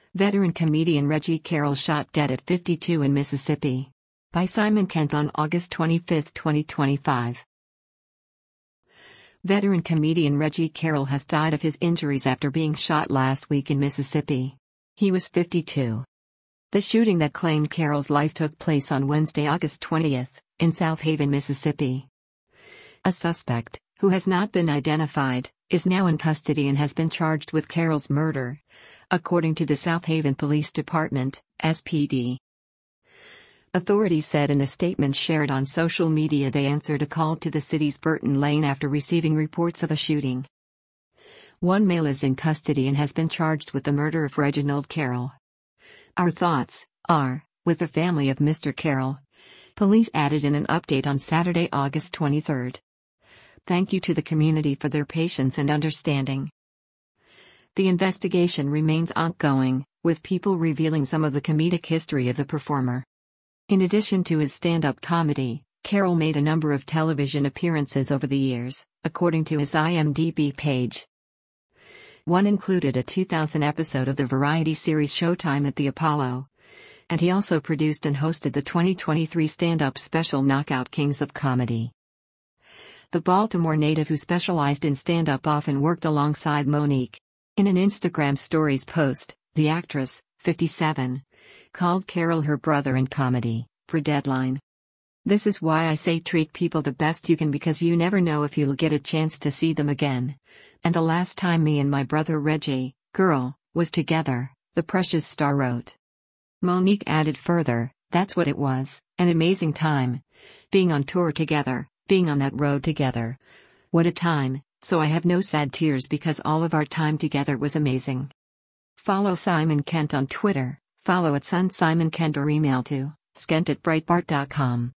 Veteran comedian Reggie Carroll shot dead at 52 in Mississippi. By Simon Kent on August 25, 2025. Veteran comedian Reggie Carroll has died of his injuries after being shot last week in Mississippi. He was 52. The shooting that claimed Carroll's life took place on Wednesday, August 20, in South Haven, Mississippi. A suspect, who has not been identified, is now in custody and has been charged with Carroll's murder, according to the South Haven Police Department, SPD. Authorities said in a statement shared on social media they answered a call to the city's Burton Lane after receiving reports of a shooting. One male is in custody and has been charged with the murder of Reginald Carroll. Our thoughts are with the family of Mr. Carroll, police added in an update on Saturday, August 23. Thank you to the community for their patience and understanding. The investigation remains ongoing, with people revealing some of the comedic history of the performer. In addition to his stand-up comedy, Carroll made a number of television appearances over the years, according to his IMDb page. One included a 2000 episode of the variety series Showtime at the Apollo, and he also produced and hosted the 2023 stand-up special Knockout Kings of Comedy. The Baltimore native who specialized in stand-up often worked alongside Mo'Nique. In an Instagram Stories post, the actress, 57, called Carroll her brother in comedy, per Deadline. This is why I say treat people the best you can, because you never know if you'll get a chance to see them again. And the last time me and my brother Reggie, girl, was together, the Precious Star wrote. Mo'Nique added further, that's what it was, an amazing time. Being on tour together, being on that road together. What a time. So I have no sad tears because all of our time together was amazing. Follow Simon Kent on Twitter, follow @SunSimonKent or email to skent@breitbart.com.